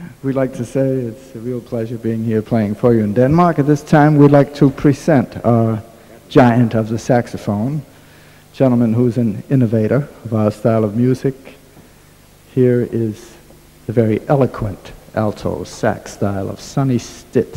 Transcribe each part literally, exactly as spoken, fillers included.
We'd like to say it's a real pleasure being here playing for you in Denmark. At this time, we'd like to present our giant of the saxophone, gentleman who's an innovator of our style of music. Here is the very eloquent alto sax style of Sonny Stitt.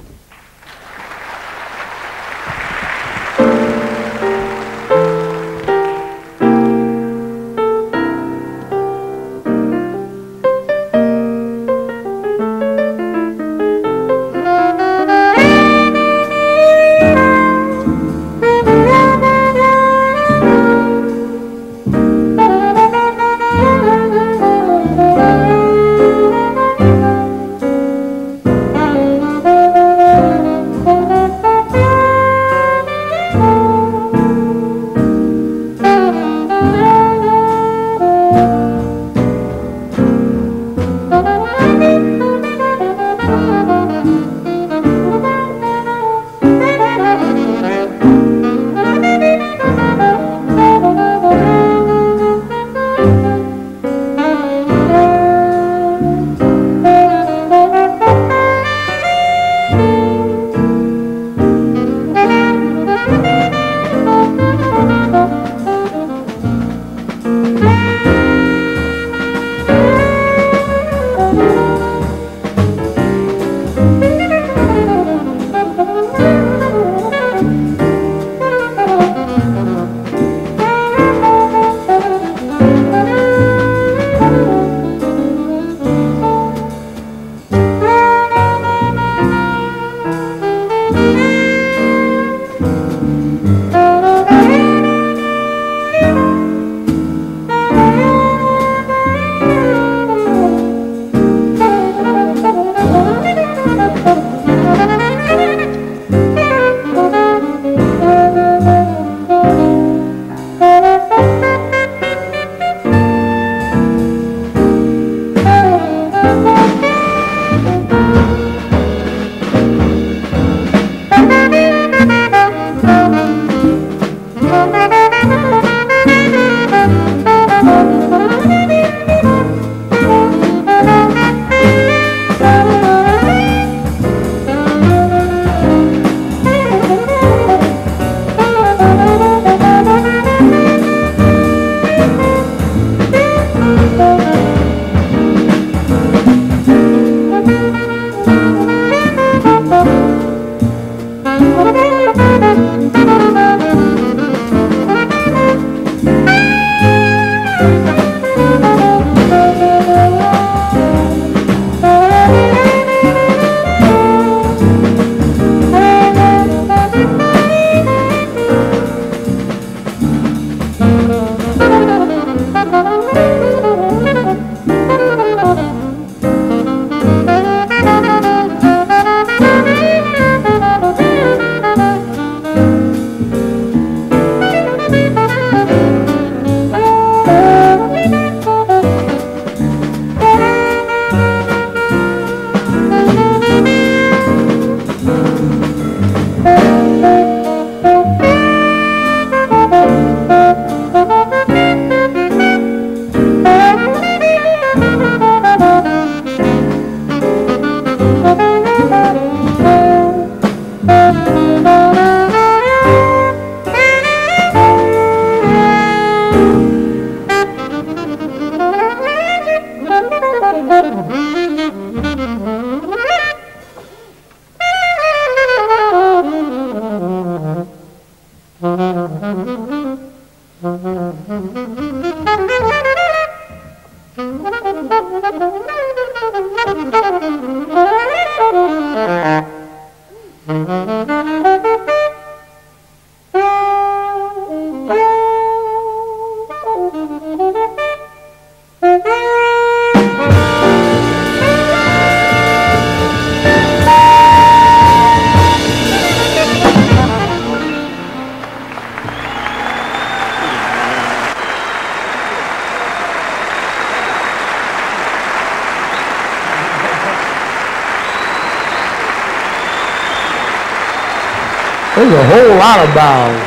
There's a whole lot of bows.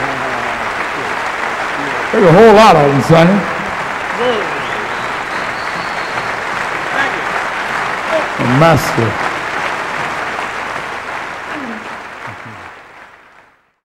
There's a whole lot of them, Sonny. Thank you. A master.